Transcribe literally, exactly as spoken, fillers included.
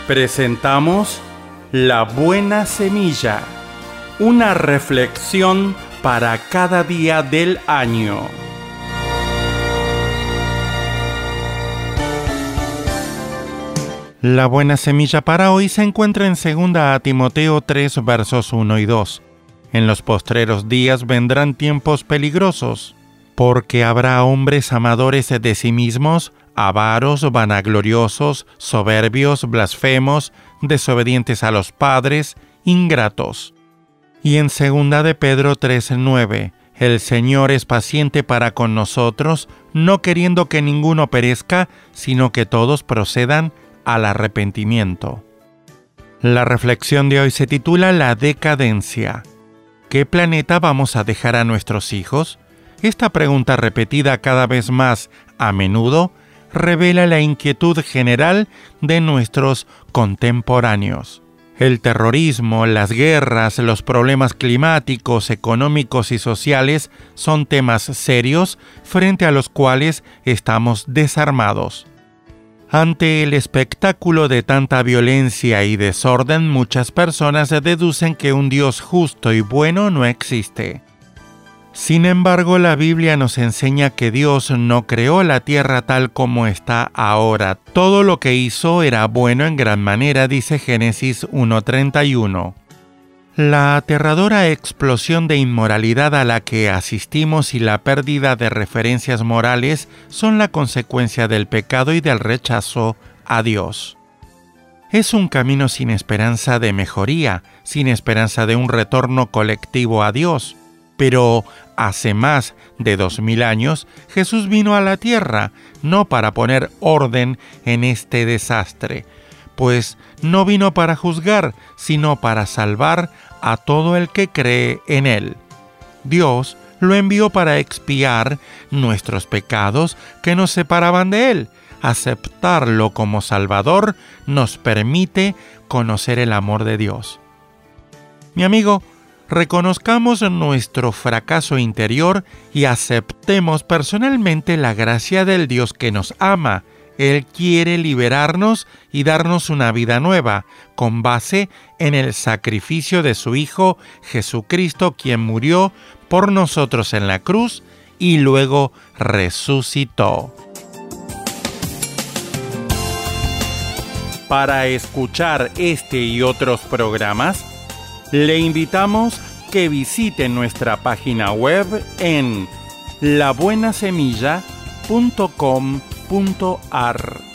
Presentamos La Buena Semilla, una reflexión para cada día del año. La buena semilla para hoy se encuentra en segunda a Timoteo tres, versos uno y dos. En los postreros días vendrán tiempos peligrosos, porque habrá hombres amadores de sí mismos, avaros, vanagloriosos, soberbios, blasfemos, desobedientes a los padres, ingratos. Y en segunda de Pedro tres, nueve, el Señor es paciente para con nosotros, no queriendo que ninguno perezca, sino que todos procedan al arrepentimiento. La reflexión de hoy se titula La decadencia. ¿Qué planeta vamos a dejar a nuestros hijos? Esta pregunta, repetida cada vez más a menudo, revela la inquietud general de nuestros contemporáneos. El terrorismo, las guerras, los problemas climáticos, económicos y sociales son temas serios frente a los cuales estamos desarmados. Ante el espectáculo de tanta violencia y desorden, muchas personas deducen que un Dios justo y bueno no existe. Sin embargo, la Biblia nos enseña que Dios no creó la tierra tal como está ahora. Todo lo que hizo era bueno en gran manera, dice Génesis uno treinta y uno. La aterradora explosión de inmoralidad a la que asistimos y la pérdida de referencias morales son la consecuencia del pecado y del rechazo a Dios. Es un camino sin esperanza de mejoría, sin esperanza de un retorno colectivo a Dios. Pero hace más de dos mil años, Jesús vino a la tierra, no para poner orden en este desastre, pues no vino para juzgar, sino para salvar a todo el que cree en Él. Dios lo envió para expiar nuestros pecados que nos separaban de Él. Aceptarlo como Salvador nos permite conocer el amor de Dios. Mi amigo, reconozcamos nuestro fracaso interior y aceptemos personalmente la gracia del Dios que nos ama. Él quiere liberarnos y darnos una vida nueva, con base en el sacrificio de su Hijo Jesucristo, quien murió por nosotros en la cruz y luego resucitó. Para escuchar este y otros programas, le invitamos que visite nuestra página web en la buena semilla punto com punto ar.